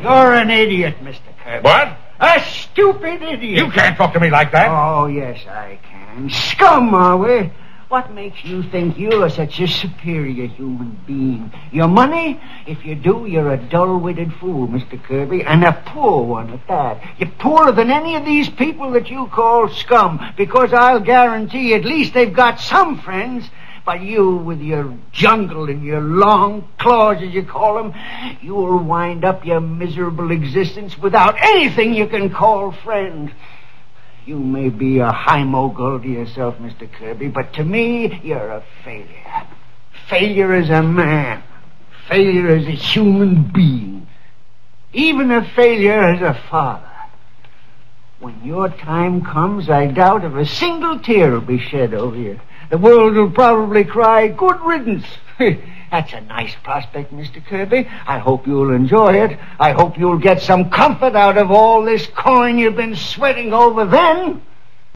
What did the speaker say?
You're an idiot, Mr. Kirby. What? A stupid idiot. You can't talk to me like that. Oh, yes, I can. Scum, are we? What makes you think you're such a superior human being? Your money? If you do, you're a dull-witted fool, Mr. Kirby, and a poor one at that. You're poorer than any of these people that you call scum, because I'll guarantee at least they've got some friends. But you, with your jungle and your long claws, as you call them, you'll wind up your miserable existence without anything you can call friend. You may be a high mogul to yourself, Mr. Kirby, but to me, you're a failure. Failure as a man. Failure as a human being. Even a failure as a father. When your time comes, I doubt if a single tear will be shed over you. The world will probably cry, good riddance. That's a nice prospect, Mr. Kirby. I hope you'll enjoy it. I hope you'll get some comfort out of all this coin you've been sweating over then.